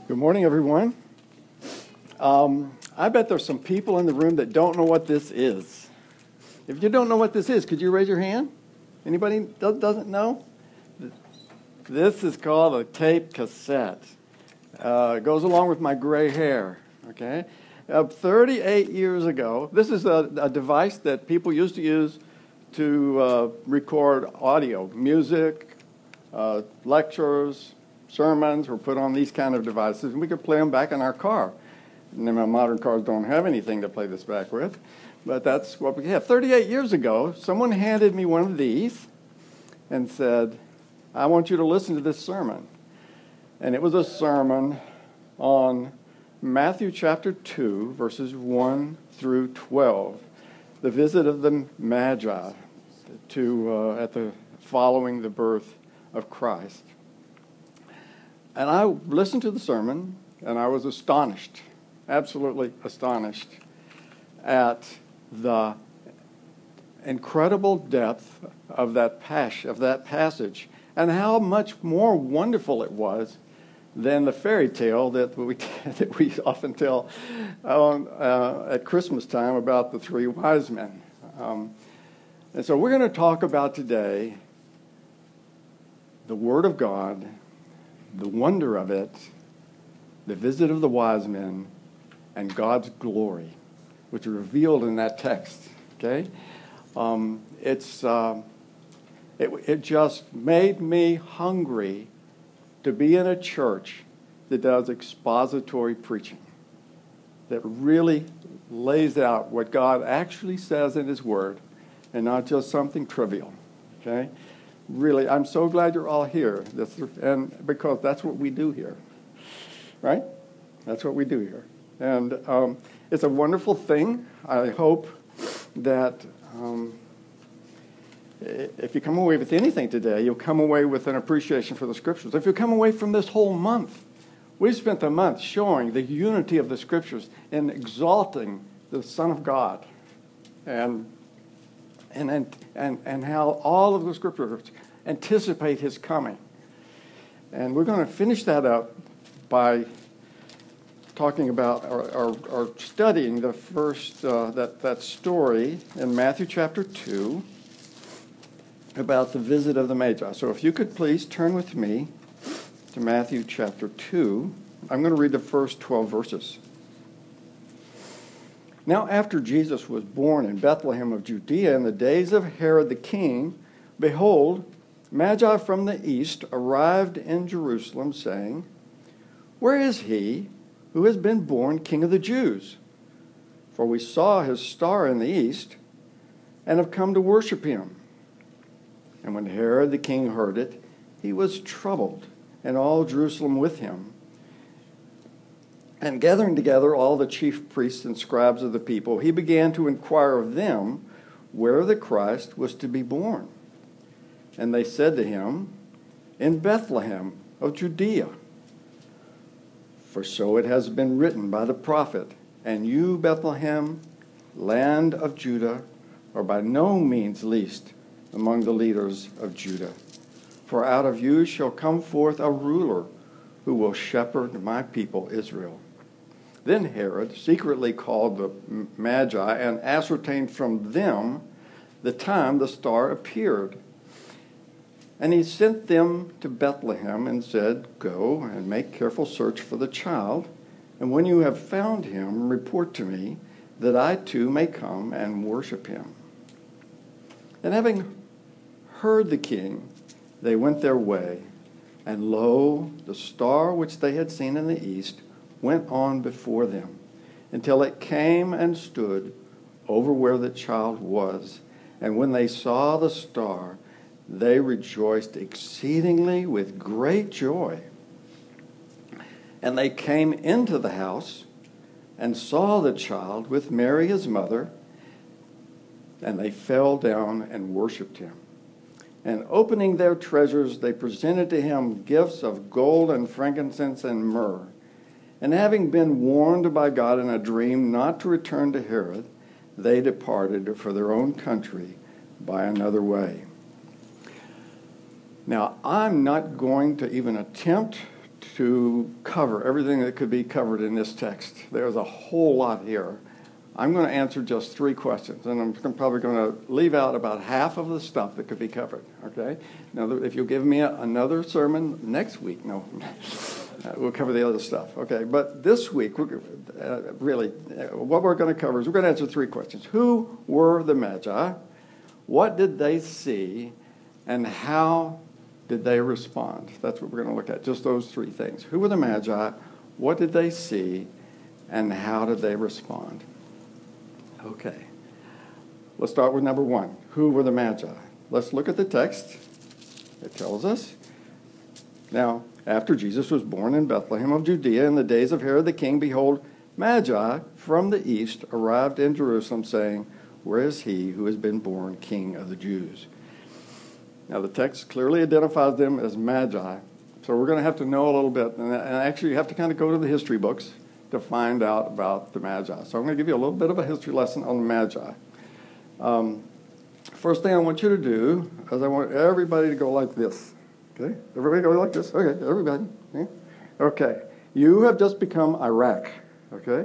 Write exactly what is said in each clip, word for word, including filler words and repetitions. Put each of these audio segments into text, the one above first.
Good morning, everyone. Um, I bet there's some people in the room that don't know what this is. If you don't know what this is, could you raise your hand? Anybody do- doesn't know? This is called a tape cassette. Uh, it goes along with my gray hair, okay? Uh, thirty-eight years ago, this is a, a device that people used to use to uh, record audio, music, uh, lectures, sermons were put on these kind of devices, and we could play them back in our car. And then my modern cars don't have anything to play this back with, but that's what we have. thirty-eight years ago, someone handed me one of these and said, I want you to listen to this sermon. And it was a sermon on Matthew chapter two, verses one through twelve, the visit of the Magi to uh, at the following the birth of Christ. And I listened to the sermon, and I was astonished, absolutely astonished, at the incredible depth of that pas- of that passage, and how much more wonderful it was than the fairy tale that we that we often tell um, uh, at Christmas time about the three wise men. Um, and so we're going to talk about today the Word of God, the wonder of it, the visit of the wise men, and God's glory, which are revealed in that text. Okay, um, it's uh, it, it just made me hungry to be in a church that does expository preaching, that really lays out what God actually says in His Word, and not just something trivial. Okay. Really, I'm so glad you're all here, that's, and because that's what we do here, right? That's what we do here. And um, it's a wonderful thing. I hope that um, if you come away with anything today, you'll come away with an appreciation for the Scriptures. If you come away from this whole month, we've spent the month showing the unity of the Scriptures and exalting the Son of God, and And, and and and how all of the Scriptures anticipate His coming. And we're going to finish that up by talking about or, or, or studying the first uh, that that story in Matthew chapter two about the visit of the Magi. So if you could please turn with me to Matthew chapter two. I'm going to read the first twelve verses. Now, after Jesus was born in Bethlehem of Judea in the days of Herod the king, behold, Magi from the east arrived in Jerusalem, saying, Where is he who has been born King of the Jews? For we saw his star in the east, and have come to worship him. And when Herod the king heard it, he was troubled, and all Jerusalem with him. And gathering together all the chief priests and scribes of the people, he began to inquire of them where the Christ was to be born. And they said to him, In Bethlehem of Judea. For so it has been written by the prophet, And you, Bethlehem, land of Judah, are by no means least among the leaders of Judah. For out of you shall come forth a ruler who will shepherd my people Israel. Then Herod secretly called the Magi and ascertained from them the time the star appeared. And he sent them to Bethlehem and said, Go and make careful search for the child, and when you have found him, report to me, that I too may come and worship him. And having heard the king, they went their way. And lo, the star which they had seen in the east went on before them, until it came and stood over where the child was. And when they saw the star, they rejoiced exceedingly with great joy. And they came into the house and saw the child with Mary his mother, and they fell down and worshipped him. And opening their treasures, they presented to him gifts of gold and frankincense and myrrh. And having been warned by God in a dream not to return to Herod, they departed for their own country by another way. Now, I'm not going to even attempt to cover everything that could be covered in this text. There's a whole lot here. I'm going to answer just three questions, and I'm probably going to leave out about half of the stuff that could be covered, okay? Now, if you'll give me a, another sermon next week, no, uh, we'll cover the other stuff, okay? But this week, we're, uh, really, uh, what we're going to cover is we're going to answer three questions. Who were the Magi? What did they see? And how did they respond? That's what we're going to look at, just those three things. Who were the Magi? What did they see? And how did they respond? Okay, let's start with number one. Who were the Magi? Let's look at the text. It tells us. Now, after Jesus was born in Bethlehem of Judea in the days of Herod the king, behold, Magi from the east arrived in Jerusalem, saying, where is he who has been born King of the Jews? Now, the text clearly identifies them as Magi, so we're going to have to know a little bit, and actually you have to kind of go to the history books to find out about the Magi. So I'm going to give you a little bit of a history lesson on the Magi. Um, first thing I want you to do is I want everybody to go like this. Okay? Everybody go like this. Okay, everybody. Okay. Okay. You have just become Iraq. Okay?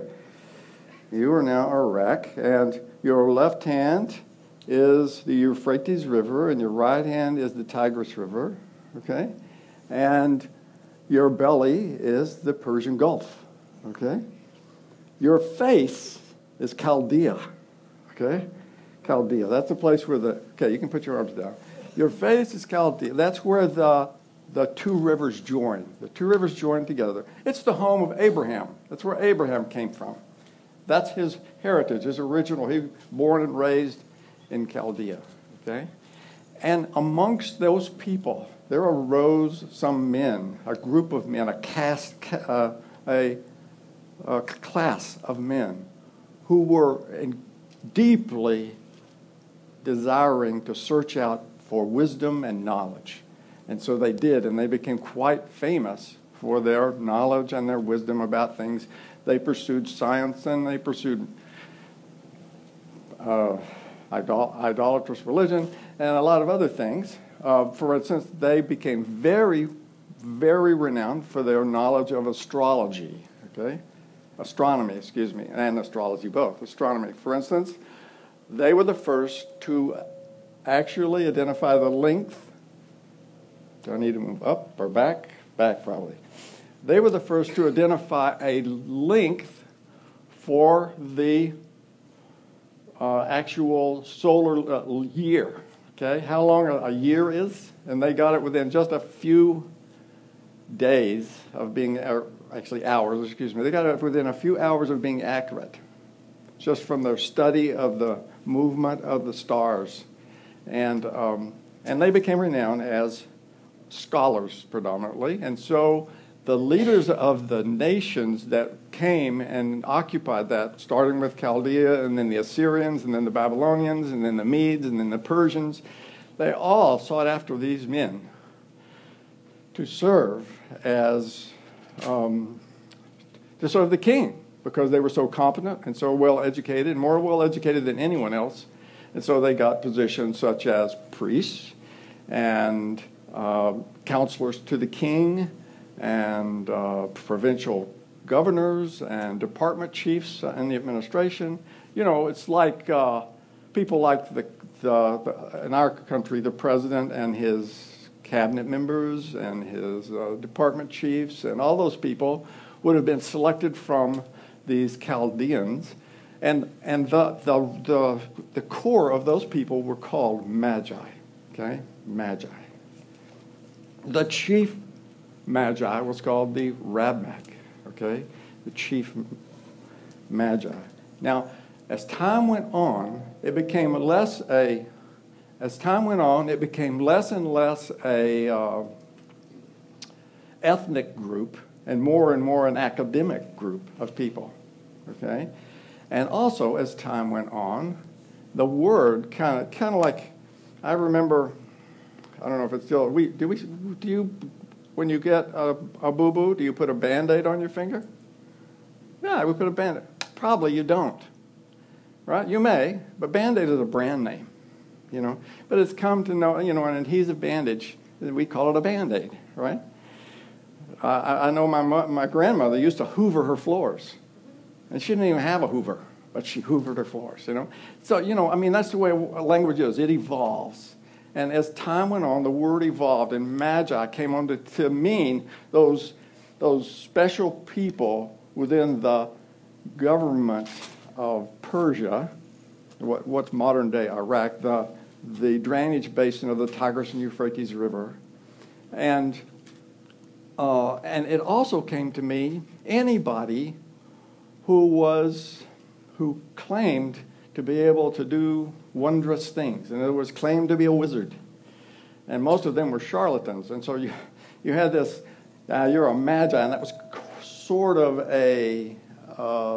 You are now Iraq, and your left hand is the Euphrates River, and your right hand is the Tigris River. Okay? And your belly is the Persian Gulf. Okay? Your face is Chaldea. Okay? Chaldea. That's the place where the... Okay, you can put your arms down. Your face is Chaldea. That's where the, the two rivers join. The two rivers join together. It's the home of Abraham. That's where Abraham came from. That's his heritage, his original. He was born and raised in Chaldea. Okay? And amongst those people, there arose some men, a group of men, a caste, uh, a... a class of men who were in deeply desiring to search out for wisdom and knowledge. And so they did, and they became quite famous for their knowledge and their wisdom about things. They pursued science, and they pursued uh, idol- idolatrous religion and a lot of other things. Uh, for instance, they became very, very renowned for their knowledge of astrology, okay? Astronomy, excuse me, and astrology both. Astronomy, for instance, they were the first to actually identify the length. Do I need to move up or back? Back, probably. They were the first to identify a length for the uh, actual solar uh, year, okay? How long a, a year is, and they got it within just a few days of being... Uh, actually hours, excuse me. They got it within a few hours of being accurate, just from their study of the movement of the stars. And um, and they became renowned as scholars predominantly. And so the leaders of the nations that came and occupied that, starting with Chaldea and then the Assyrians and then the Babylonians and then the Medes and then the Persians, they all sought after these men to serve as Um, to serve the king, because they were so competent and so well educated, more well educated than anyone else. And so they got positions such as priests and uh, counselors to the king and uh, provincial governors and department chiefs in the administration. You know, it's like uh, people like the, the, the in our country, the president and his cabinet members and his uh, department chiefs and all those people would have been selected from these Chaldeans, and and the the the, the core of those people were called Magi. Okay, Magi. The chief Magi was called the Rabmag. Okay, the chief Magi. Now, as time went on, it became less a As time went on, it became less and less a uh, ethnic group and more and more an academic group of people, okay? And also, as time went on, the word kind of, kind of like, I remember, I don't know if it's still, we do we do you when you get a, a boo-boo, do you put a Band-Aid on your finger? Yeah, we put a Band-Aid. Probably you don't, right? You may, but Band-Aid is a brand name. You know, but it's come to know, you know, an adhesive bandage, we call it a Band-Aid, right? I, I know my my grandmother used to hoover her floors, and she didn't even have a hoover, but she hoovered her floors, you know. So, you know, I mean, that's the way language is. It evolves. And as time went on, the word evolved, and magi came on to, to mean those, those special people within the government of Persia, what, what's modern-day Iraq, the, the drainage basin of the Tigris and Euphrates River. And, uh, and it also came to me anybody who was, who claimed to be able to do wondrous things. In other words, claimed to be a wizard. And most of them were charlatans. And so you, you had this, uh, you're a magi, and that was sort of a, uh,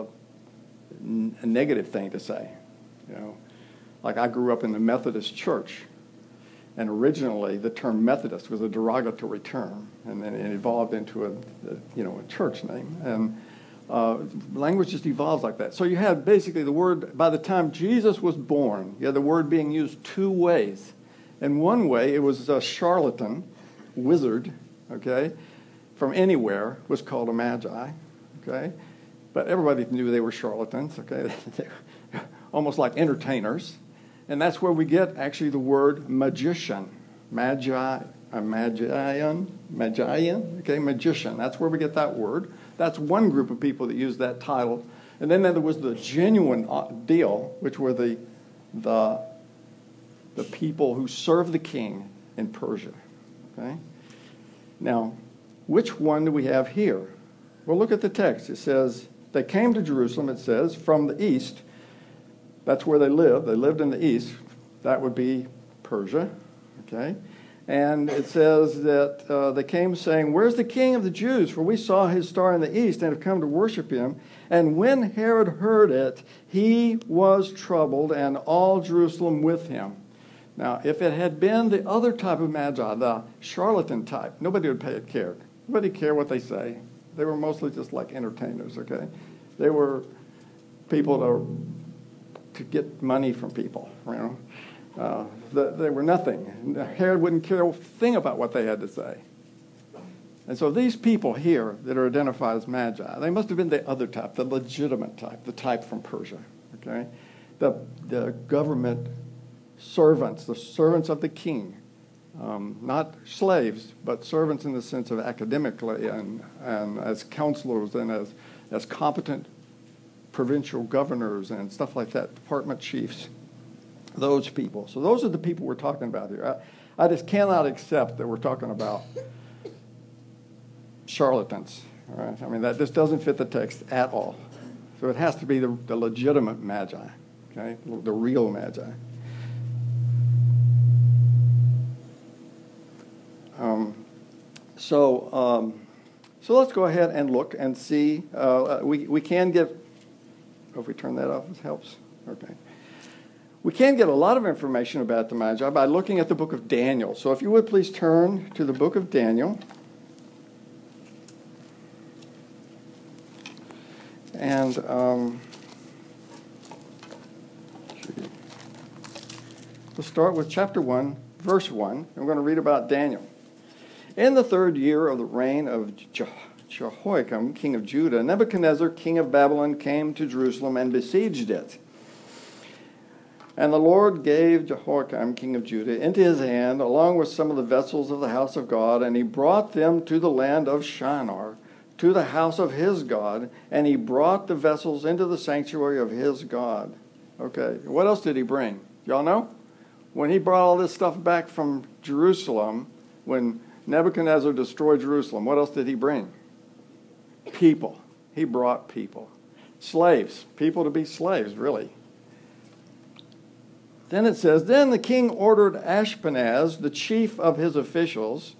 n- a negative thing to say. You know, like I grew up in the Methodist church, and originally the term Methodist was a derogatory term, and then it evolved into a, a you know, a church name. And Uh, language just evolves like that. So you had basically the word, by the time Jesus was born, you had the word being used two ways. In one way, it was a charlatan, wizard, okay, from anywhere was called a magi, okay? But everybody knew they were charlatans, okay? They were almost like entertainers. And that's where we get actually the word magician, magi, a magian, magian, okay, magician. That's where we get that word. That's one group of people that used that title. And then there was the genuine deal, which were the, the, the people who served the king in Persia. Okay? Now, which one do we have here? Well, look at the text. It says, they came to Jerusalem, it says, from the east. That's where they lived. They lived in the east. That would be Persia. Okay? And it says that uh, they came saying, where's the king of the Jews? For we saw his star in the east and have come to worship him. And when Herod heard it, he was troubled, and all Jerusalem with him. Now, if it had been the other type of magi, the charlatan type, nobody would pay care. Nobody cared what they say. They were mostly just like entertainers, okay? They were people to, to get money from people, you know? Uh, the, they were nothing. Herod wouldn't care a thing about what they had to say. And so these people here that are identified as magi, they must have been the other type, the legitimate type, the type from Persia, okay? The, the government servants, the servants of the king, um, not slaves, but servants in the sense of academically and, and as counselors and as, as competent provincial governors and stuff like that, department chiefs. Those people. So those are the people we're talking about here. I, I just cannot accept that we're talking about charlatans. All right? I mean, that this doesn't fit the text at all. So it has to be the, the legitimate magi, okay, the real magi. Um, so, um, so let's go ahead and look and see. Uh, we we can get. Oh, if we turn that off, it helps. Okay. We can get a lot of information about the Magi by looking at the book of Daniel. So if you would please turn to the book of Daniel. And um, we'll start with chapter one, verse one. We're going to read about Daniel. In the third year of the reign of Jehoiakim, king of Judah, Nebuchadnezzar, king of Babylon, came to Jerusalem and besieged it. And the Lord gave Jehoiakim, king of Judah, into his hand, along with some of the vessels of the house of God, and he brought them to the land of Shinar, to the house of his God, and he brought the vessels into the sanctuary of his God. Okay, what else did he bring? Y'all know? When he brought all this stuff back from Jerusalem, when Nebuchadnezzar destroyed Jerusalem, what else did he bring? People. He brought people. Slaves. People to be slaves, really. Then it says, then the king ordered Ashpenaz, the chief of his officials,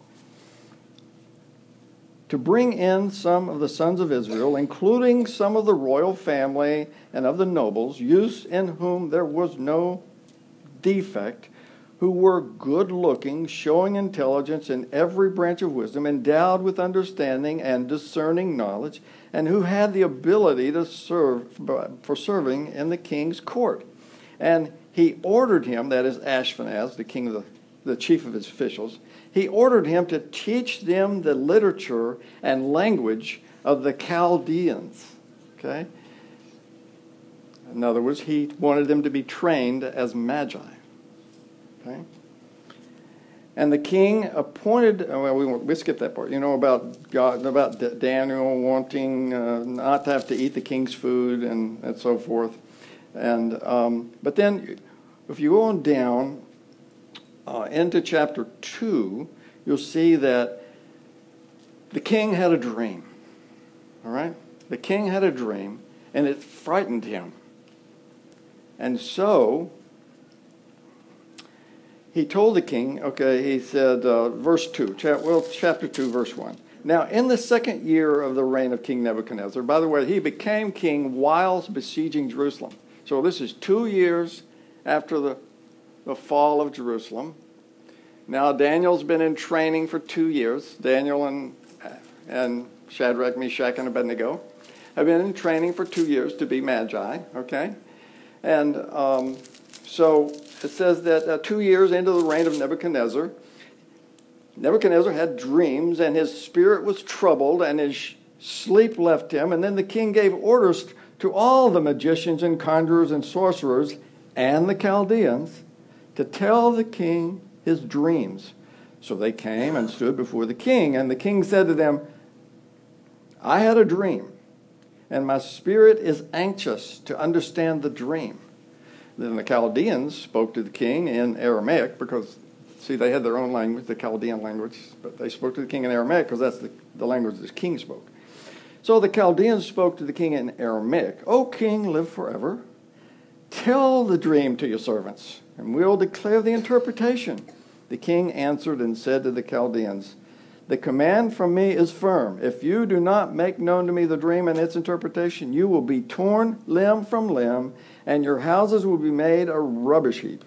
to bring in some of the sons of Israel, including some of the royal family and of the nobles, youths in whom there was no defect, who were good-looking, showing intelligence in every branch of wisdom, endowed with understanding and discerning knowledge, and who had the ability to serve for serving in the king's court. And he ordered him, that is Ashpenaz, the king of the the chief of his officials, he ordered him to teach them the literature and language of the Chaldeans. Okay? In other words, he wanted them to be trained as magi. Okay? And the king appointed, well, we, we skipped that part, you know, about God, about Daniel wanting uh, not to have to eat the king's food and, and so forth. And um, but then, if you go on down uh, into chapter two, you'll see that the king had a dream. All right? The king had a dream, and it frightened him. And so he told the king, okay, he said, uh, verse two, chap- well, chapter two, verse one. Now, in the second year of the reign of King Nebuchadnezzar, by the way, he became king while besieging Jerusalem. So this is two years after the, the fall of Jerusalem. Now, Daniel's been in training for two years. Daniel and, and Shadrach, Meshach, and Abednego have been in training for two years to be magi, okay? And um, so it says that uh, two years into the reign of Nebuchadnezzar, Nebuchadnezzar had dreams, and his spirit was troubled, and his sleep left him. And then the king gave orders to all the magicians and conjurers and sorcerers and the Chaldeans to tell the king his dreams. So they came and stood before the king, and the king said to them, I had a dream, and my spirit is anxious to understand the dream. Then the Chaldeans spoke to the king in Aramaic, because, see, they had their own language, the Chaldean language, but they spoke to the king in Aramaic because that's the, the language the king spoke. So the Chaldeans spoke to the king in Aramaic. O king, live forever. Tell the dream to your servants, and we'll declare the interpretation. The king answered and said to the Chaldeans, the command from me is firm. If you do not make known to me the dream and its interpretation, you will be torn limb from limb, and your houses will be made a rubbish heap.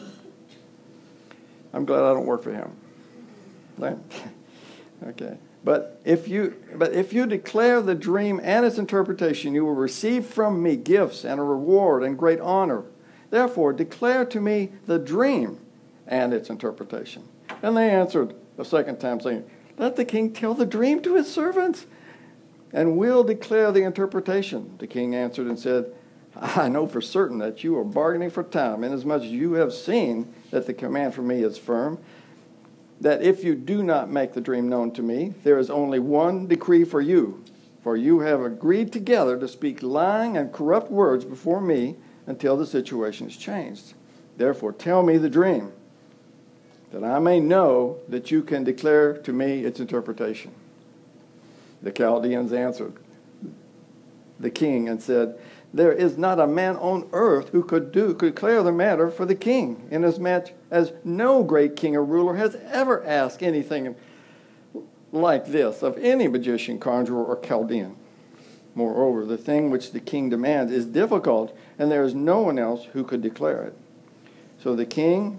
I'm glad I don't work for him. Right? Okay. But if you but if you declare the dream and its interpretation, you will receive from me gifts and a reward and great honor. Therefore, declare to me the dream and its interpretation. And they answered a second time, saying, let the king tell the dream to his servants, and we'll declare the interpretation. The king answered and said, I know for certain that you are bargaining for time, inasmuch as you have seen that the command from me is firm, that if you do not make the dream known to me, there is only one decree for you. For you have agreed together to speak lying and corrupt words before me until the situation is changed. Therefore, tell me the dream, that I may know that you can declare to me its interpretation. The Chaldeans answered the king and said, there is not a man on earth who could do could declare the matter for the king, inasmuch as no great king or ruler has ever asked anything like this of any magician, conjurer, or Chaldean. Moreover, the thing which the king demands is difficult, and there is no one else who could declare it. So the king,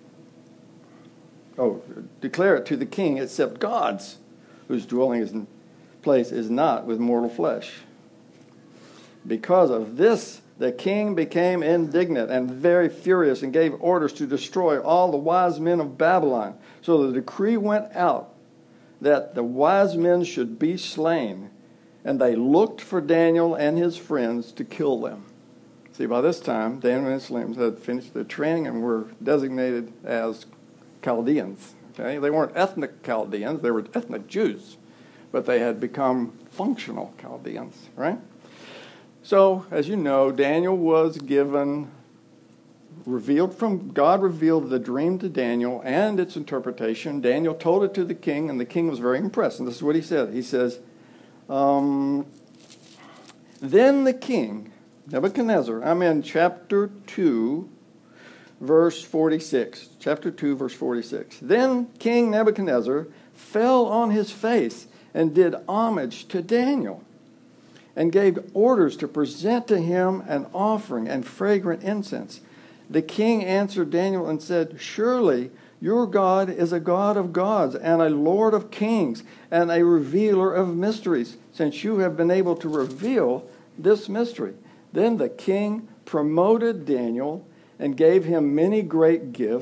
oh, declare it to the king except God's, whose dwelling is in place is not with mortal flesh. Because of this, the king became indignant and very furious and gave orders to destroy all the wise men of Babylon. So the decree went out that the wise men should be slain, and they looked for Daniel and his friends to kill them. See, by this time, Daniel and his friends had finished their training and were designated as Chaldeans. Okay? They weren't ethnic Chaldeans, they were ethnic Jews, but they had become functional Chaldeans, right? So, as you know, Daniel was given, revealed from, God revealed the dream to Daniel and its interpretation. Daniel told it to the king, and the king was very impressed. And this is what he said. He says, um, then the king, Nebuchadnezzar, I'm in chapter two, verse forty-six. Chapter two, verse forty-six. Then King Nebuchadnezzar fell on his face and did homage to Daniel, and gave orders to present to him an offering and fragrant incense. The king answered Daniel and said, surely your God is a God of gods and a Lord of kings and a revealer of mysteries, since you have been able to reveal this mystery. Then the king promoted Daniel and gave him many great gifts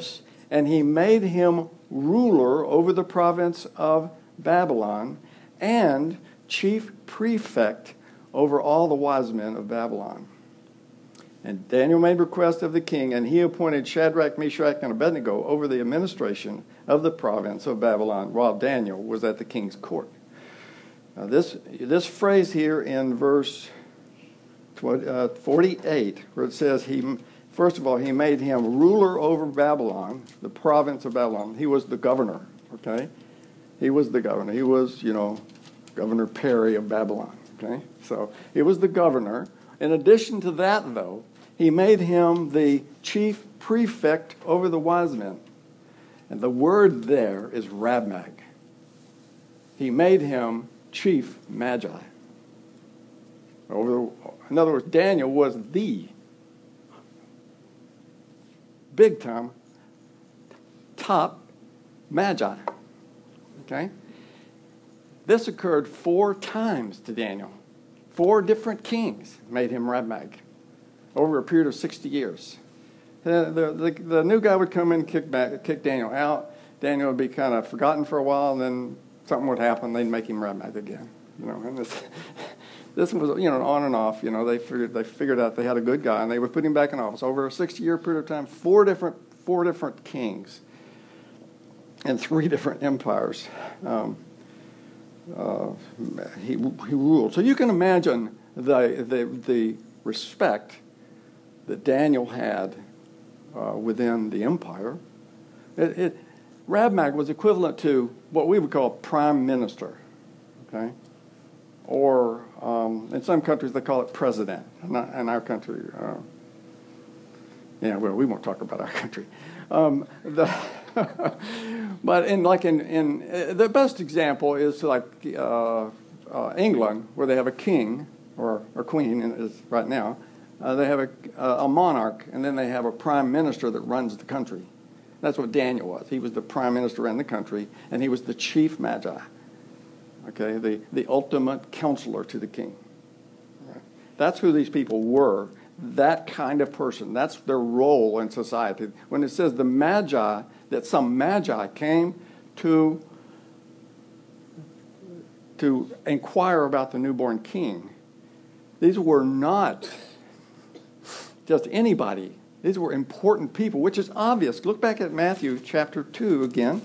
and he made him ruler over the province of Babylon and chief prefect over all the wise men of Babylon. And Daniel made request of the king, and he appointed Shadrach, Meshach, and Abednego over the administration of the province of Babylon, while Daniel was at the king's court. Now this, this phrase here in verse forty-eight, where it says, he, first of all, he made him ruler over Babylon, the province of Babylon. He was the governor, okay? He was the governor. He was, you know, Governor Perry of Babylon, okay? So he was the governor. In addition to that, though, he made him the chief prefect over the wise men. And the word there is Rabmag. He made him chief magi. Over the, in other words, Daniel was the big time top magi. Okay? This occurred four times to Daniel. Four different kings made him Rabmag over a period of sixty years. The, the, the, the new guy would come in and kick, back, kick Daniel out. Daniel would be kind of forgotten for a while, and then something would happen. They'd make him Rabmag again. You know, and this, this was, you know, on and off. You know, they figured they figured out they had a good guy, and they would put him back in office over a sixty-year period of time. Four different four different kings and three different empires. Um, uh, he he ruled. So you can imagine the the the respect that Daniel had uh, within the empire. It, it Rabmag was equivalent to what we would call prime minister, okay? Or um, in some countries they call it president. Not in our country, uh, yeah. Well, we won't talk about our country. Um, the but in like in in uh, the best example is like uh, uh, England, where they have a king or a queen is right now. Uh, they have a, a monarch, and then they have a prime minister that runs the country. That's what Daniel was. He was the prime minister in the country, and he was the chief magi. Okay, the, the ultimate counselor to the king. Right. That's who these people were. That kind of person. That's their role in society. When it says the magi, that some magi came to, to inquire about the newborn king, these were not just anybody. These were important people, which is obvious. Look back at Matthew chapter two again.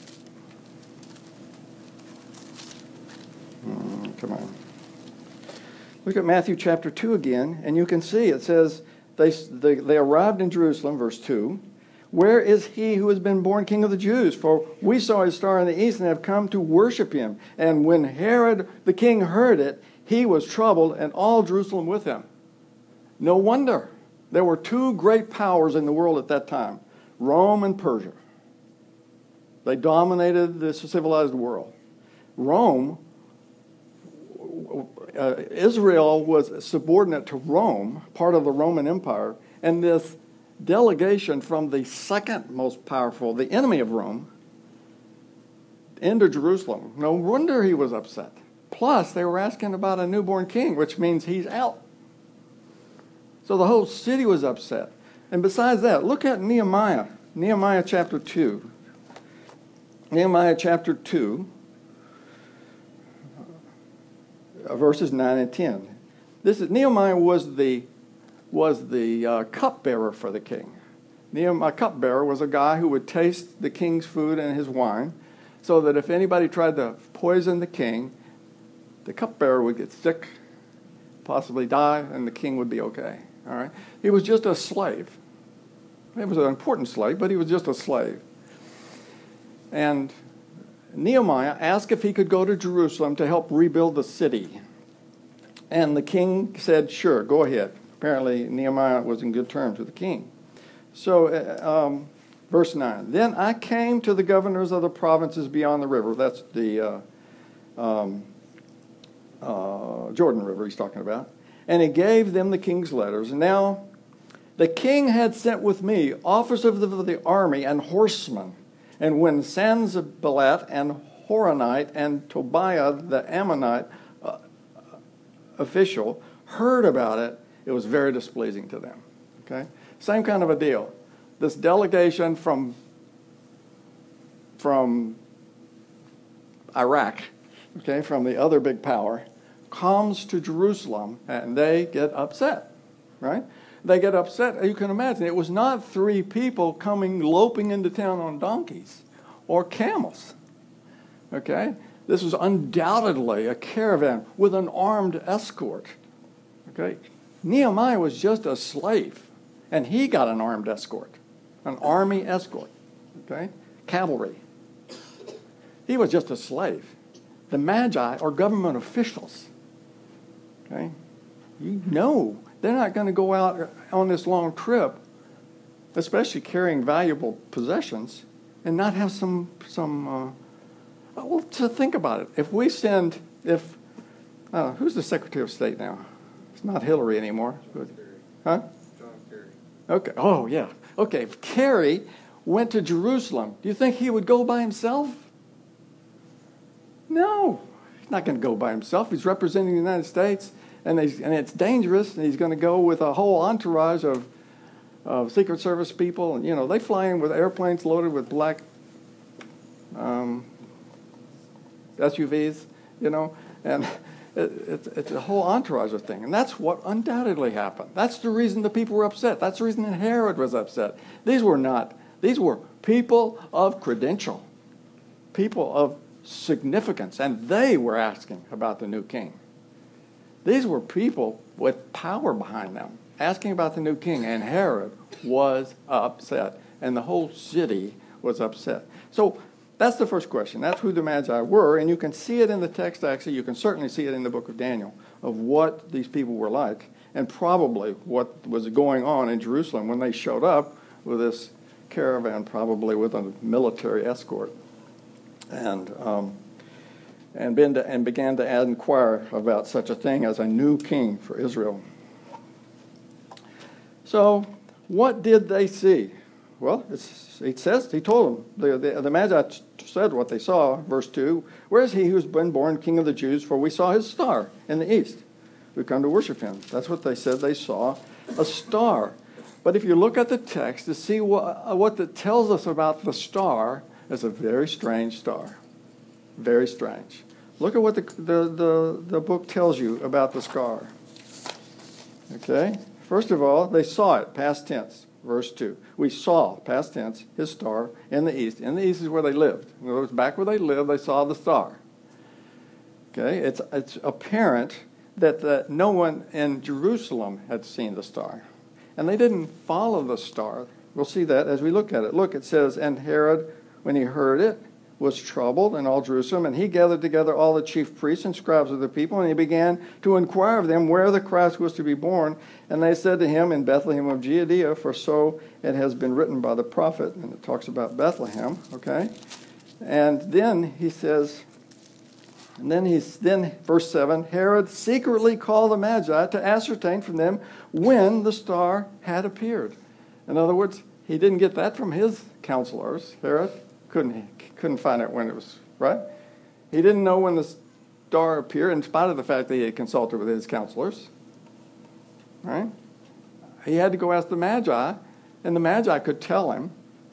Mm, come on. Look at Matthew chapter two again, and you can see it says, they, they, they arrived in Jerusalem, verse two. Where is he who has been born King of the Jews? For we saw his star in the east and have come to worship him. And when Herod the king heard it, he was troubled, and all Jerusalem with him. No wonder. There were two great powers in the world at that time, Rome and Persia. They dominated the civilized world. Rome, uh, Israel was subordinate to Rome, part of the Roman Empire, and this delegation from the second most powerful, the enemy of Rome, into Jerusalem. No wonder he was upset. Plus, they were asking about a newborn king, which means he's out. So the whole city was upset. And besides that, look at Nehemiah. Nehemiah chapter two. Nehemiah chapter two, uh, verses nine and ten. This is Nehemiah was the was the uh, cupbearer for the king. Nehemiah, cupbearer was a guy who would taste the king's food and his wine, so that if anybody tried to poison the king, the cupbearer would get sick, possibly die, and the king would be okay. All right. He was just a slave. He was an important slave, but he was just a slave. And Nehemiah asked if he could go to Jerusalem to help rebuild the city. And the king said, sure, go ahead. Apparently, Nehemiah was in good terms with the king. So, uh, um, verse nine. Then I came to the governors of the provinces beyond the river. That's the uh, um, uh, Jordan River he's talking about. And he gave them the king's letters. Now, the king had sent with me officers of the army and horsemen. And when Sanballat and Horonite and Tobiah the Ammonite uh, official heard about it, it was very displeasing to them. Okay, same kind of a deal. This delegation from from Iraq, okay, from the other big power, comes to Jerusalem, and they get upset, right? They get upset. You can imagine it was not three people coming loping into town on donkeys or camels, okay? This was undoubtedly a caravan with an armed escort, okay? Nehemiah was just a slave, and he got an armed escort, an army escort, okay? Cavalry. He was just a slave. The Magi are government officials, okay? You know they're not going to go out on this long trip, especially carrying valuable possessions, and not have some, some uh, well, to think about it. If we send, if, uh, who's the Secretary of State now? It's not Hillary anymore. John Kerry. Huh? John Kerry. Okay. Oh, yeah. Okay. If Kerry went to Jerusalem, do you think he would go by himself? No. He's not going to go by himself. He's representing the United States, and, and it's dangerous, and he's going to go with a whole entourage of, of Secret Service people. And, you know, they fly in with airplanes loaded with black um, S U Vs, you know, and it, it, it's a whole entourage of thing. And that's what undoubtedly happened. That's the reason the people were upset. That's the reason that Herod was upset. These were not, these were people of credential, people of significance, and they were asking about the new king. These were people with power behind them asking about the new king, and Herod was upset, and the whole city was upset. So that's the first question. That's who the Magi were, and you can see it in the text, actually. You can certainly see it in the book of Daniel, of what these people were like, and probably what was going on in Jerusalem when they showed up with this caravan, probably with a military escort, and um, and, been to, and began to inquire about such a thing as a new king for Israel. So, what did they see? Well, it's, it says, he told them, the, the, the Magi said what they saw, verse two, "Where is he who has been born king of the Jews? For we saw his star in the east. We come to worship him." That's what they said. They saw a star. But if you look at the text to see what, what it tells us about the star, it's a very strange star. Very strange. Look at what the, the, the, the book tells you about the star. Okay? First of all, they saw it, past tense, verse two. We saw, past tense, his star in the east. In the east is where they lived. In other words, back where they lived, they saw the star. Okay? It's, it's apparent that the, no one in Jerusalem had seen the star. And they didn't follow the star. We'll see that as we look at it. Look, it says, "And Herod, when he heard it, was troubled, and all Jerusalem, and he gathered together all the chief priests and scribes of the people, and he began to inquire of them where the Christ was to be born. And they said to him, In Bethlehem of Judea, for so it has been written by the prophet." And it talks about Bethlehem, okay? And then he says, and then he's then verse seven, "Herod secretly called the Magi to ascertain from them when the star had appeared." In other words, he didn't get that from his counselors. Herod couldn't couldn't find out when it was, right? He didn't know when the star appeared, in spite of the fact that he had consulted with his counselors. Right? He had to go ask the Magi, and the Magi could tell him.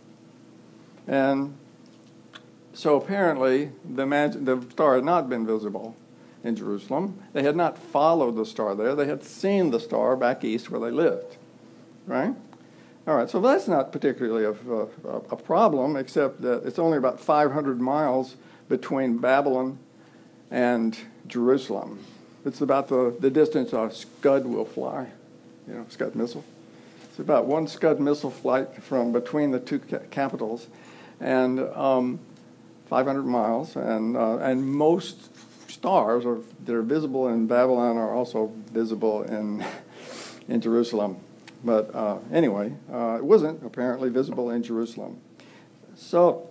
And so apparently the, Mag- the star had not been visible in Jerusalem. They had not followed the star there. They had seen the star back east where they lived. Right? All right, so that's not particularly a, a, a problem, except that it's only about five hundred miles between Babylon and Jerusalem. It's about the, the distance a Scud will fly, you know, Scud missile. It's about one Scud missile flight from between the two ca- capitals, and um, five hundred miles, and uh, and most stars are, that are visible in Babylon are also visible in in Jerusalem. But uh, anyway, uh, it wasn't apparently visible in Jerusalem. So,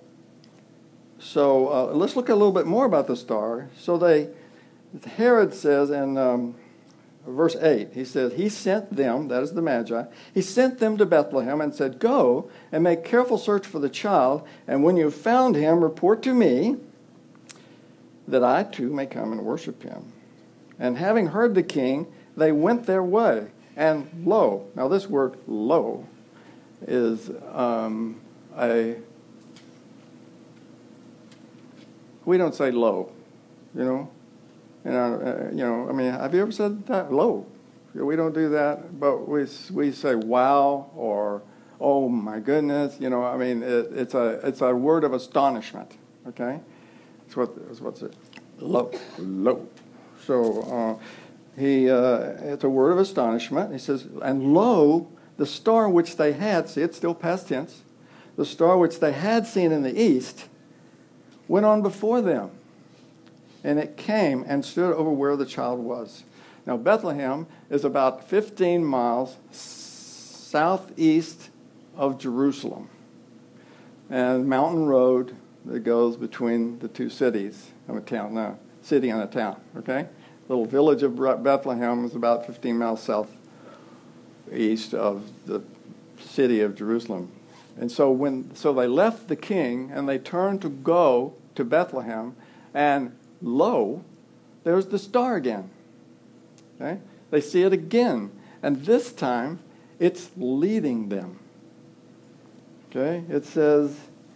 so uh, let's look a little bit more about the star. So they, Herod says in um, verse eight, he says, he sent them, that is the Magi, he sent them to Bethlehem and said, "Go and make careful search for the child, and when you've found him, report to me, that I too may come and worship him." And having heard the king, they went their way. And lo, now this word "lo" is um, a we don't say lo, you know. And, uh, you know, I mean, have you ever said that? Lo. We don't do that, but we we say wow or oh my goodness. You know, I mean, it, it's a it's a word of astonishment. Okay, it's what it's what's it? Lo, lo. So uh, he uh, it's a word of astonishment. He says, and lo, the star which they had, see, it's still past tense. The star which they had seen in the east went on before them, and it came and stood over where the child was. Now, Bethlehem is about fifteen miles southeast of Jerusalem, and Mountain Road that goes between the two cities of a town, no, city and a town, okay? The little village of Bethlehem is about fifteen miles southeast of the city of Jerusalem. And so when so they left the king and they turned to go to Bethlehem, and lo, there's the star again. Okay? They see it again, and this time it's leading them. Okay? It says,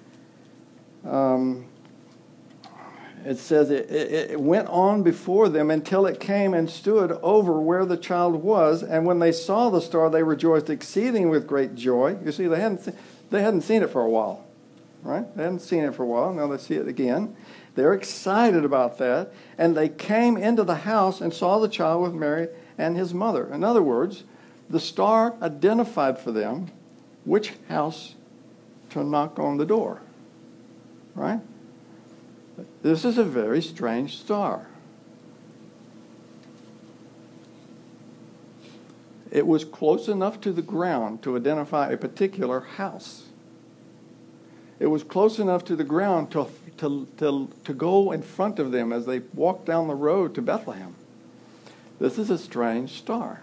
um, it says it, it, it went on before them until it came and stood over where the child was, and when they saw the star, they rejoiced exceeding with great joy. You see, they hadn't se- they hadn't seen it for a while, right? They hadn't seen it for a while. Now they see it again. They're excited about that. And they came into the house and saw the child with Mary and his mother. In other words, the star identified for them which house to knock on the door. Right? This is a very strange star. It was close enough to the ground to identify a particular house. It was close enough to the ground to To, to, to go in front of them as they walk down the road to Bethlehem. This is a strange star.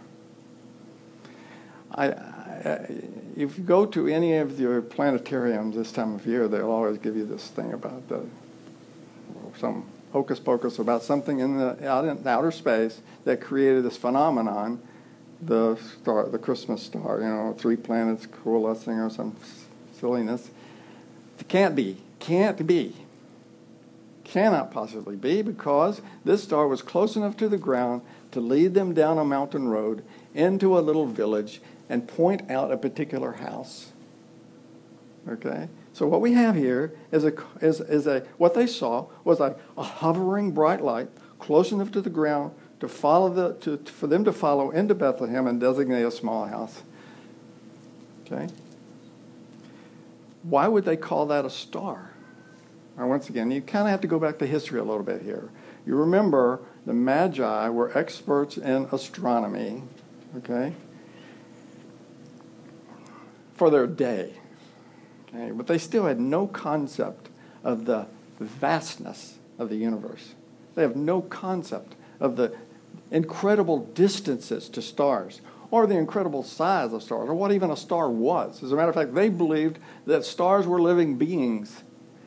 I, I, if you go to any of your planetariums this time of year, they'll always give you this thing about the, some hocus pocus about something in the out in outer space that created this phenomenon, the star, the Christmas star. You know, three planets coalescing or some silliness. It can't be. Can't be. Cannot possibly be, because this star was close enough to the ground to lead them down a mountain road into a little village and point out a particular house. Okay? So what we have here is a is, is a what they saw was a, a hovering bright light close enough to the ground to follow the to, for them to follow into Bethlehem and designate a small house. Okay? Why would they call that a star? Now, once again, you kind of have to go back to history a little bit here. You remember the Magi were experts in astronomy, okay, for their day. Okay, but they still had no concept of the vastness of the universe. They have no concept of the incredible distances to stars, or the incredible size of stars, or what even a star was. As a matter of fact, they believed that stars were living beings.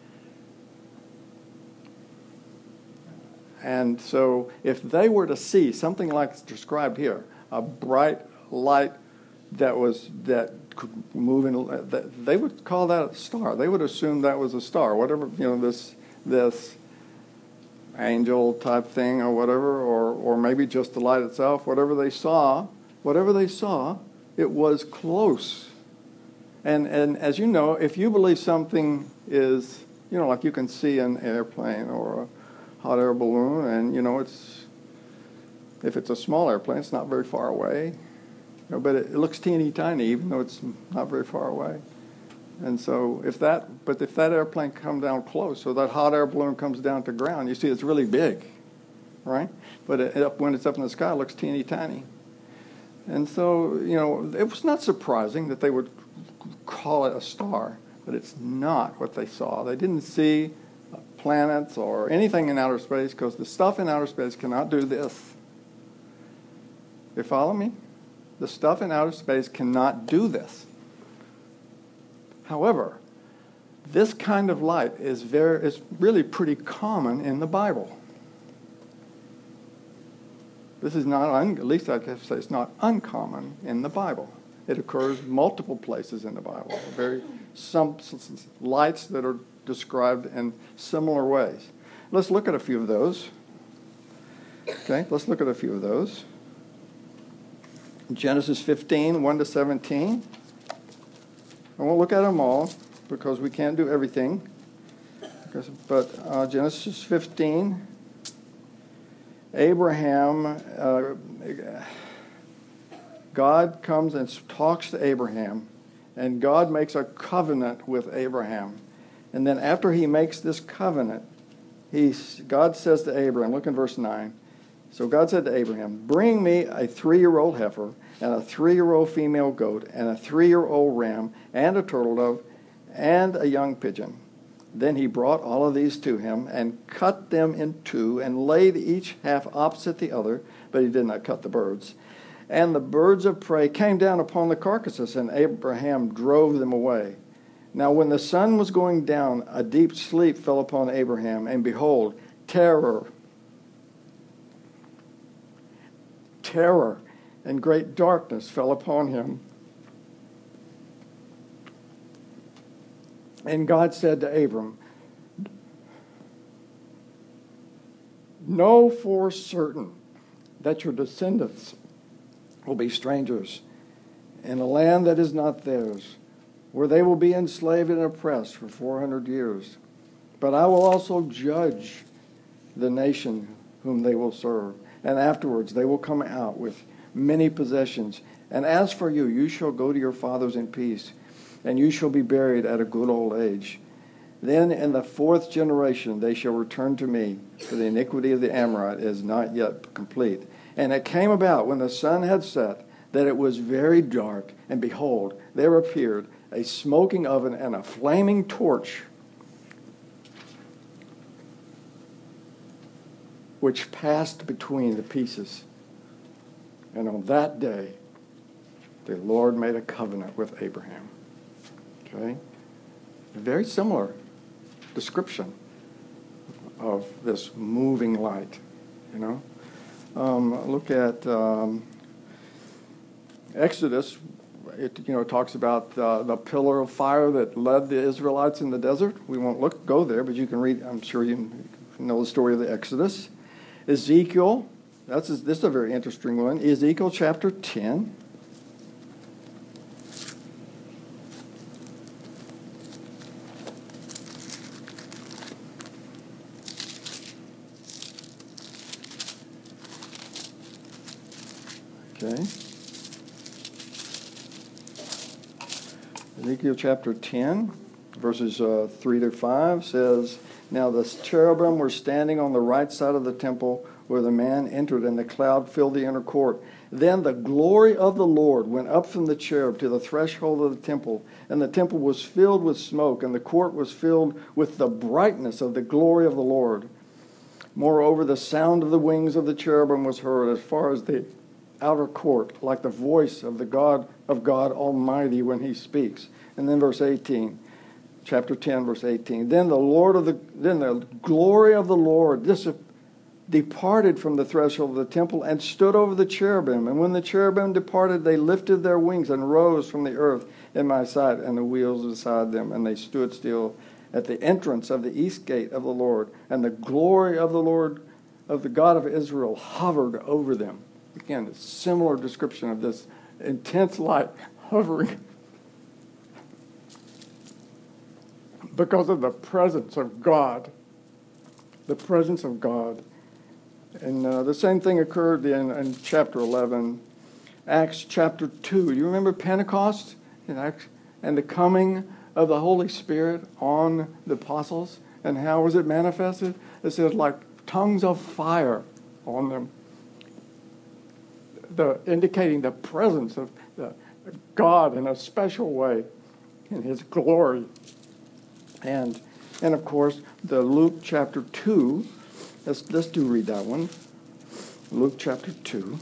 And so if they were to see something like described here, a bright light that was that could move in, that they would call that a star. They would assume that was a star, whatever, you know, this this angel type thing or whatever, or or maybe just the light itself, whatever they saw, whatever they saw, it was close. And and as you know, if you believe something is, you know, like you can see an airplane or a hot air balloon, and you know it's if it's a small airplane, it's not very far away, you know, but it, it looks teeny tiny, even though it's not very far away. And so, if that, but if that airplane comes down close, or that hot air balloon comes down to ground, you see it's really big, right? But it, it, when it's up in the sky, it looks teeny tiny. And so, you know, it was not surprising that they would call it a star, but it's not what they saw. They didn't see planets or anything in outer space, because the stuff in outer space cannot do this. You follow me? The stuff in outer space cannot do this. However, this kind of light is very is really pretty common in the Bible. This is not, un, at least I have to say, it's not uncommon in the Bible. It occurs multiple places in the Bible. Very some lights that are described in similar ways. let's look at a few of those. Okay, let's look at a few of those. Genesis fifteen, one to seventeen. I won't look at them all because we can't do everything. But uh, Genesis fifteen, Abraham, uh, God comes and talks to Abraham, and God makes a covenant with Abraham. And then after he makes this covenant, he's, God says to Abraham, look in verse nine. So God said to Abraham, bring me a three-year-old heifer and a three-year-old female goat and a three-year-old ram and a turtle dove and a young pigeon. Then he brought all of these to him and cut them in two and laid each half opposite the other, but he did not cut the birds. And the birds of prey came down upon the carcasses, and Abraham drove them away. Now when the sun was going down, a deep sleep fell upon Abraham, and behold, terror, terror, and great darkness fell upon him. And God said to Abram, know for certain that your descendants will be strangers in a land that is not theirs, where they will be enslaved and oppressed for four hundred years. But I will also judge the nation whom they will serve, and afterwards they will come out with many possessions. And as for you, you shall go to your fathers in peace, and you shall be buried at a good old age. Then in the fourth generation they shall return to me, for the iniquity of the Amorite is not yet complete. And it came about when the sun had set that it was very dark, and behold, there appeared a smoking oven and a flaming torch, which passed between the pieces. And on that day, the Lord made a covenant with Abraham. Okay? A very similar description of this moving light, you know. Um, look at um, Exodus. It you know talks about uh, the pillar of fire that led the Israelites in the desert. We won't look go there, but you can read. I'm sure you know the story of the Exodus. Ezekiel. That's this is a very interesting one. Ezekiel chapter ten. Okay. Ezekiel chapter ten, verses uh, three to five says, now the cherubim were standing on the right side of the temple where the man entered, and the cloud filled the inner court. Then the glory of the Lord went up from the cherub to the threshold of the temple, and the temple was filled with smoke, and the court was filled with the brightness of the glory of the Lord. Moreover, the sound of the wings of the cherubim was heard as far as the outer court, like the voice of the God of God Almighty when he speaks. And then verse eighteen, chapter ten, verse eighteen. Then the Lord of the then the glory of the Lord dis- departed from the threshold of the temple and stood over the cherubim. And when the cherubim departed, they lifted their wings and rose from the earth in my sight, and the wheels beside them, and they stood still at the entrance of the east gate of the Lord. And the glory of the Lord, of the God of Israel, hovered over them. Again, a similar description of this intense light hovering because of the presence of God. The presence of God. And uh, the same thing occurred in, in chapter eleven, Acts chapter two. Do you remember Pentecost in Acts, and the coming of the Holy Spirit on the apostles? And how was it manifested? It says like tongues of fire on them. The, indicating the presence of the, God in a special way, in his glory. And, and of course, the Luke chapter two, let's, let's do read that one. Luke chapter two.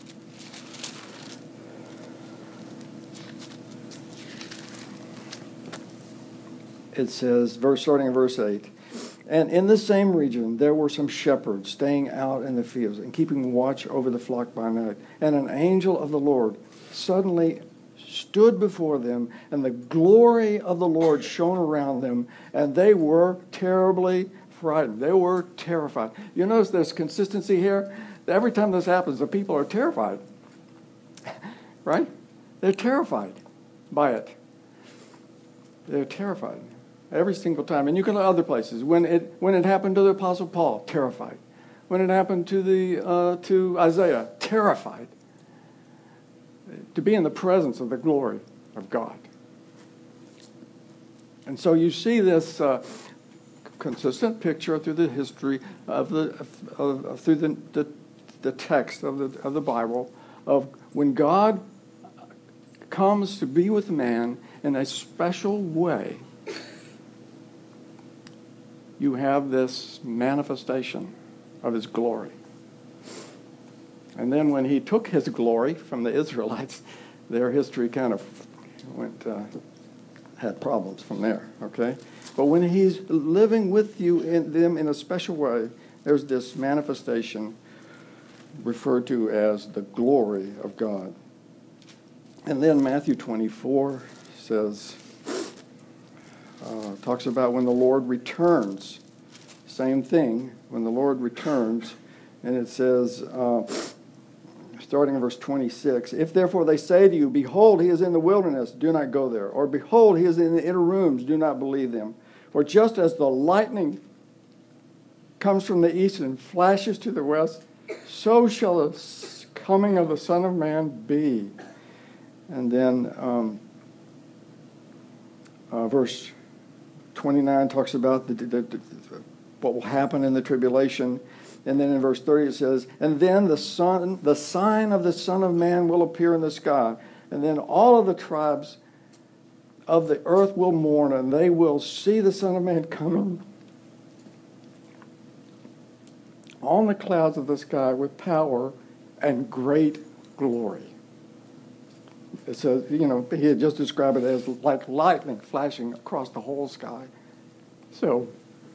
It says, verse starting in verse eight, and in the same region there were some shepherds staying out in the fields and keeping watch over the flock by night. And an angel of the Lord suddenly stood before them, and the glory of the Lord shone around them, and they were terribly frightened. They were terrified. You notice there's consistency here? Every time this happens, the people are terrified. Right? They're terrified by it. They're terrified every single time. And you can look at other places. When it when it happened to the Apostle Paul, terrified. When it happened to the uh, to Isaiah, terrified. To be in the presence of the glory of God. And so you see this uh, consistent picture through the history of the of, of, through the, the the text of the of the Bible of when God comes to be with man in a special way. You have this manifestation of his glory. And then when he took his glory from the Israelites, their history kind of went uh, had problems from there, okay? But when he's living with you in them in a special way, there's this manifestation referred to as the glory of God. And then Matthew twenty-four says, uh, talks about when the Lord returns. Same thing, when the Lord returns. And it says, uh, starting in verse twenty-six, if therefore they say to you, behold, he is in the wilderness, do not go there. Or behold, he is in the inner rooms, do not believe them. For just as the lightning comes from the east and flashes to the west, so shall the coming of the Son of Man be. And then um, uh, verse twenty-nine talks about the, the, the, what will happen in the tribulation. And then in verse thirty it says, and then the son, the sign of the Son of Man will appear in the sky. And then all of the tribes of the earth will mourn, and they will see the Son of Man coming on the clouds of the sky with power and great glory. It says, you know, he had just described it as like lightning flashing across the whole sky. So,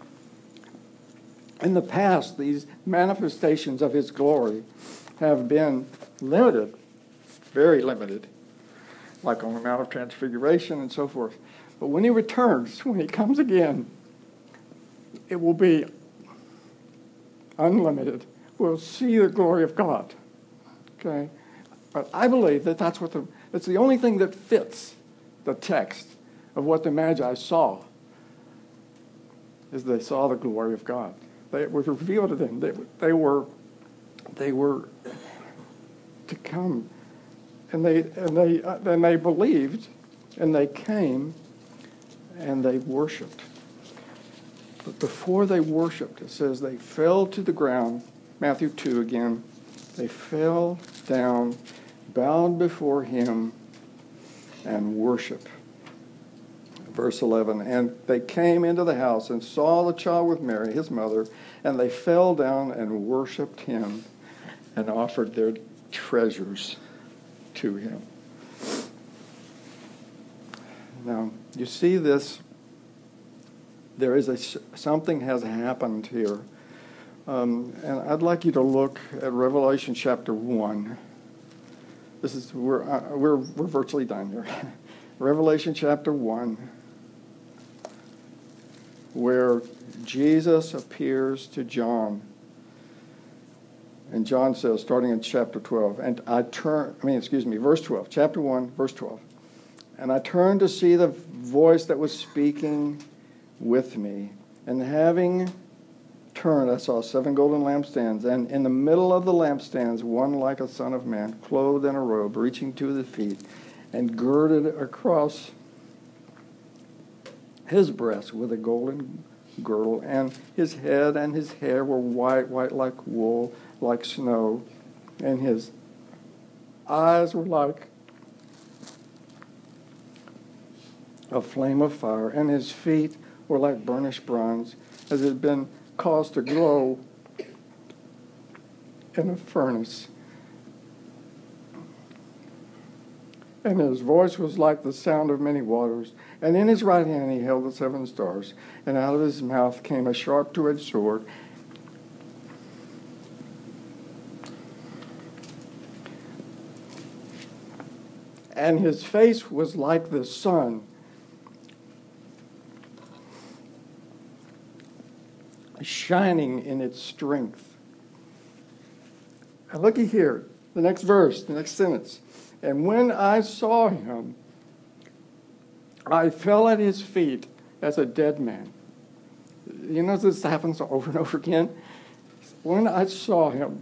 in the past, these manifestations of his glory have been limited, very limited, like on the Mount of Transfiguration and so forth. But when he returns, when he comes again, it will be unlimited. We'll see the glory of God. Okay? But I believe that that's what the, it's the only thing that fits the text of what the Magi saw, is they saw the glory of God. They, it was revealed to them. They, they were, they were to come, and they and they uh, and they believed, and they came, and they worshipped. But before they worshipped, it says they fell to the ground. Matthew two again. They fell down, bowed before him, and worshiped. Verse eleven, and they came into the house and saw the child with Mary, his mother, and they fell down and worshipped him and offered their treasures to him. Now, you see this, there is a, something has happened here. Um, and I'd like you to look at Revelation chapter one. This is, we're, uh, we're, we're virtually done here. Revelation chapter one, where Jesus appears to John. And John says, starting in chapter twelve, and I turn, I mean, excuse me, verse twelve, chapter one, verse twelve. And I turned to see the voice that was speaking with me. And having turned, I saw seven golden lampstands, and in the middle of the lampstands, one like a son of man, clothed in a robe, reaching to the feet, and girded across his breast with a golden girdle, and his head and his hair were white, white like wool, like snow, and his eyes were like a flame of fire, and his feet were like burnished bronze, as it had been caused to glow in a furnace. And his voice was like the sound of many waters. And in his right hand he held the seven stars. And out of his mouth came a sharp two-edged sword. And his face was like the sun, shining in its strength. Now looky here, the next verse, the next sentence. And when I saw him, I fell at his feet as a dead man. You know this happens over and over again? When I saw him,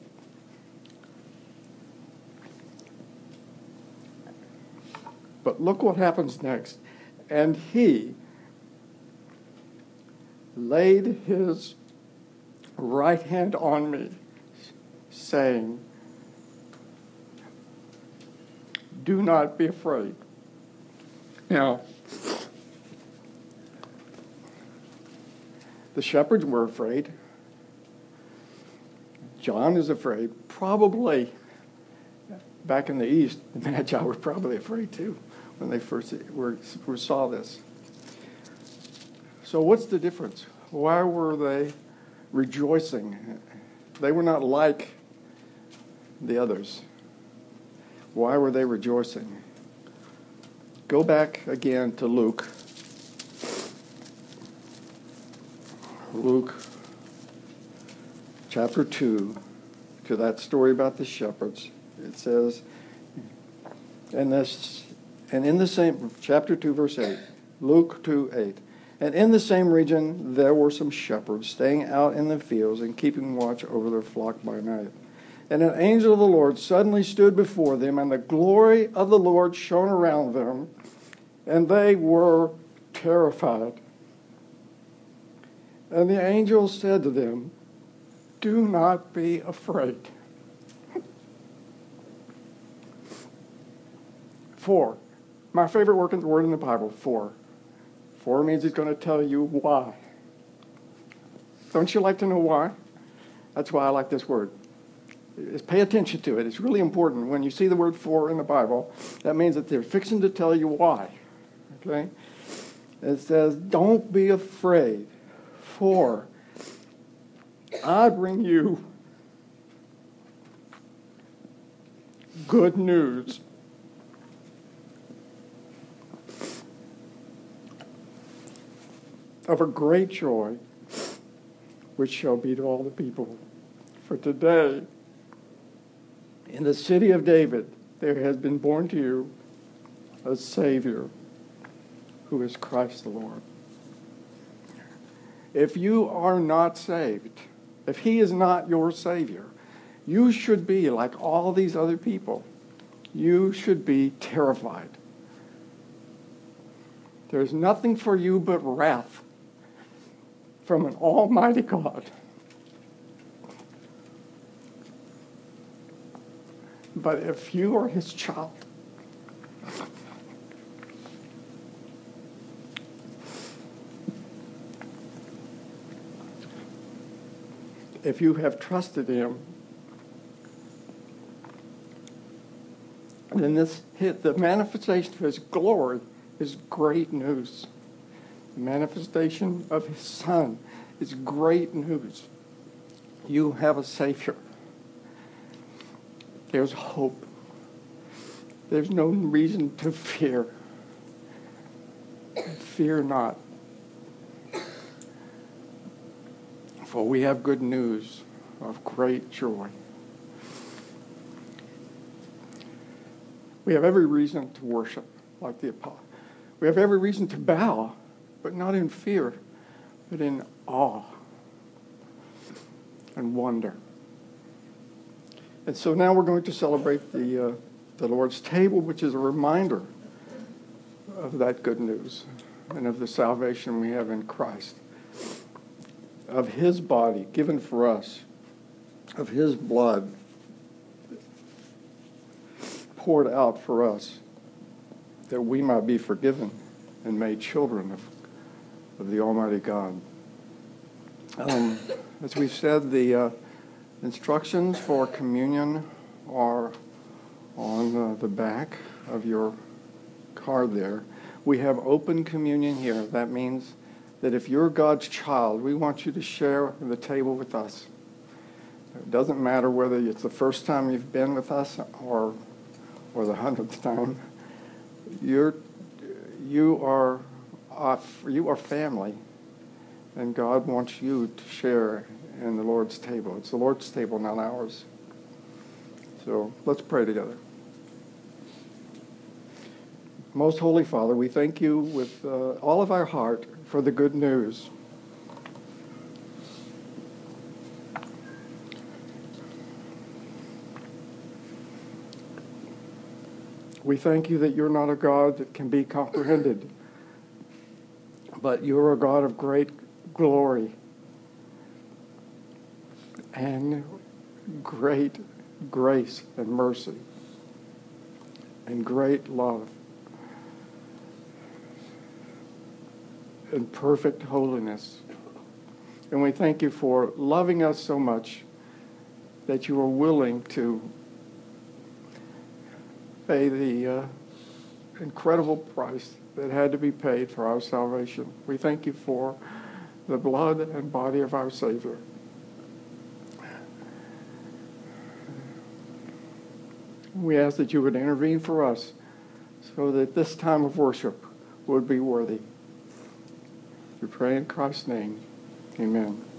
but look what happens next. And he laid his right hand on me, saying, do not be afraid. Now, the shepherds were afraid. John is afraid. Probably, back in the East, the Magi were probably afraid too when they first were, were saw this. So what's the difference? Why were they rejoicing? They were not like the others. Why were they rejoicing? Go back again to Luke. Luke chapter two, to that story about the shepherds. It says, and this, and in the same, chapter two, verse eight, Luke two, eight. And in the same region there were some shepherds staying out in the fields and keeping watch over their flock by night. And an angel of the Lord suddenly stood before them, and the glory of the Lord shone around them, and they were terrified. And the angel said to them, do not be afraid. For, my favorite word in the Bible, for. For means he's going to tell you why. Don't you like to know why? That's why I like this word. Is pay attention to it. It's really important. When you see the word for in the Bible, that means that they're fixing to tell you why. Okay? It says, don't be afraid, for I bring you good news. Of a great joy, which shall be to all the people. For today, in the city of David, there has been born to you a Savior, who is Christ the Lord. If you are not saved, if he is not your Savior, you should be like all these other people. You should be terrified. There's nothing for you but wrath from an almighty God. But if you are his child, if you have trusted him, then this hit the manifestation of his glory is great news. The manifestation of his Son is great news. You have a Savior. There's hope. There's no reason to fear. Fear not. For we have good news of great joy. We have every reason to worship like the apostle. We have every reason to bow, but not in fear, but in awe and wonder. And so now we're going to celebrate the, uh, the Lord's table, which is a reminder of that good news and of the salvation we have in Christ, of his body given for us, of his blood poured out for us, that we might be forgiven and made children of, of the Almighty God. Um, as we said, the uh, instructions for communion are on uh, the back of your card there. We have open communion here. That means that if you're God's child, we want you to share the table with us. It doesn't matter whether it's the first time you've been with us or or the hundredth time. You're you are uh, you are family, and God wants you to share in the Lord's table. It's the Lord's table, not ours. So let's pray together. Most Holy Father, we thank you with uh, all of our heart for the good news. We thank you that you're not a God that can be comprehended, but you're a God of great glory and great grace and mercy and great love and perfect holiness. And we thank you for loving us so much that you are willing to pay the uh, incredible price that had to be paid for our salvation. We thank you for the blood and body of our Savior. We ask that you would intervene for us so that this time of worship would be worthy. We pray in Christ's name. Amen.